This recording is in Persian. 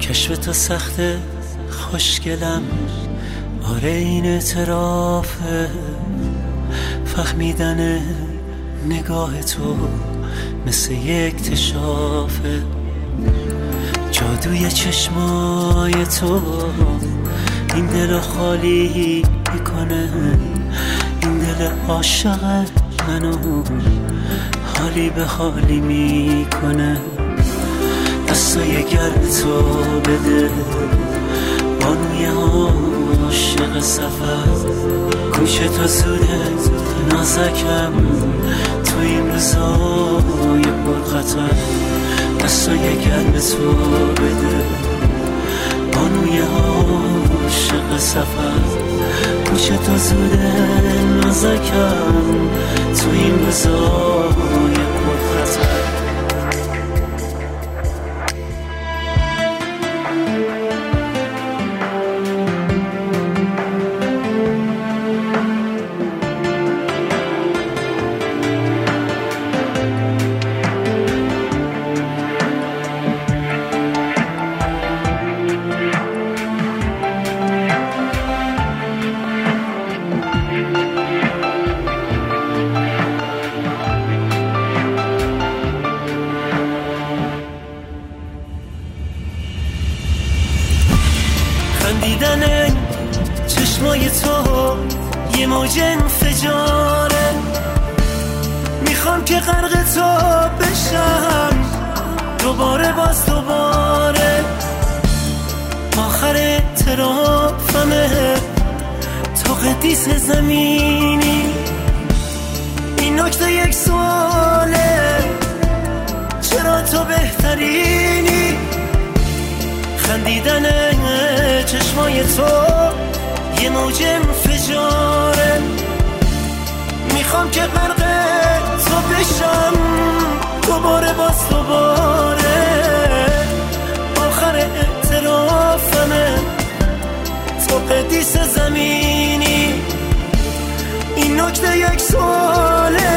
کشف تو سخته خوشگلم، آره این اعترافه. فهمیدن نگاه تو مثل یک اکتشافه. جادوی چشمای تو این دل خالی میکنه، این دل عاشق منو حالی به حالی میکنه. دستای گرم تو بده بانوی عاشق سفر، گوش تو زوده نازکم تو این روزای پرخطر. دستای گرم تو بده بانوی عاشق سفر، گوش تو زوده نازکم تو این روزای پرخطر. خندیدن چشمای تو یه موج انفجاره، میخوام که غرق تو بشم دوباره باز دوباره. آخر اعترافمه تو قدیس زمینی، این نکته یک سواله چرا تو بهترینی. خندیدن چشمای تو یه موج انفجاره، میخوام که غرق تو بشم دوباره باز دوباره. آخر اعترافمه تو قدیس زمینی، این نکته یک سواله